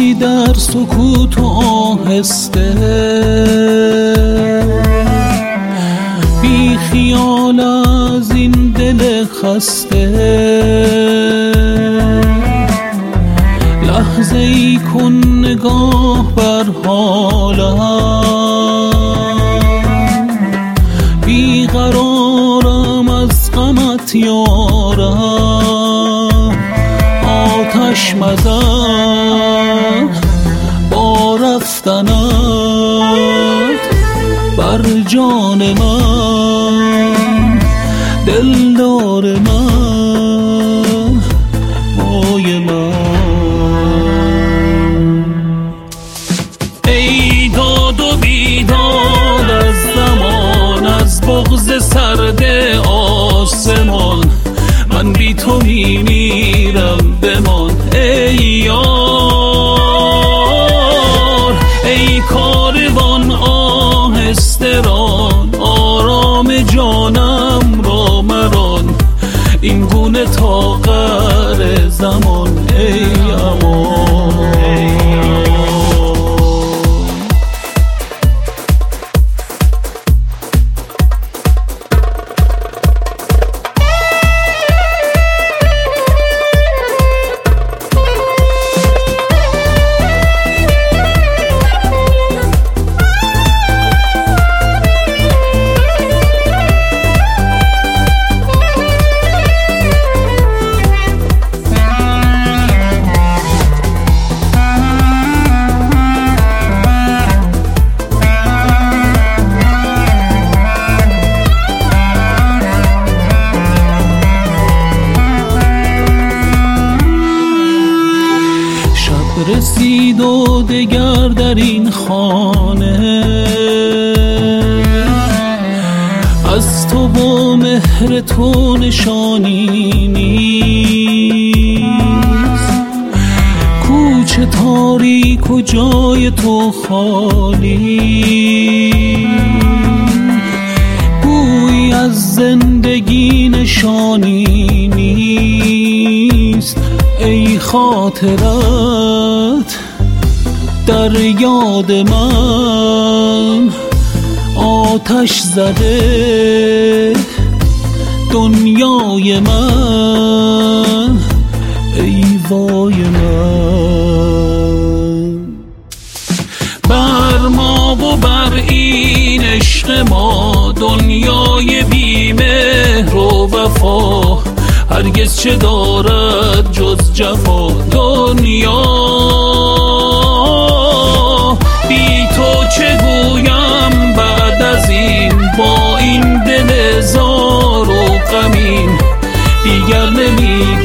در سکوت و آهسته، بی خیال از این دل خسته. لحظه ای کن نگاه بر حالم، بیقرارم از غمت یارم. آتش مزن با رفتنت بر جان من، دلدار من، مای من. ای داد و بیداد از زمان، از بغض سرد آسمان، من بی تو میمیرم بمان. ای یار ای کاروان آهسته ران، آرام جانم را مران، این گونه تا قعر زمان. ای امان رسید و دگر در این خانه، از تو با مهر تو نشانی نیست. کوچه تاریک و جای تو خالی، گویی از زندگی نشانی نیست. ای خاطرت در یاد من، آتش زده دنیای من. ای وای من، بر ما و بر این عشق ما، دنیای بی مهر و وفا، هرگز چه دارد جز جفا. دنیا بی تو چه گویم بعد از این، با این دل زار و غمین دیگر نمی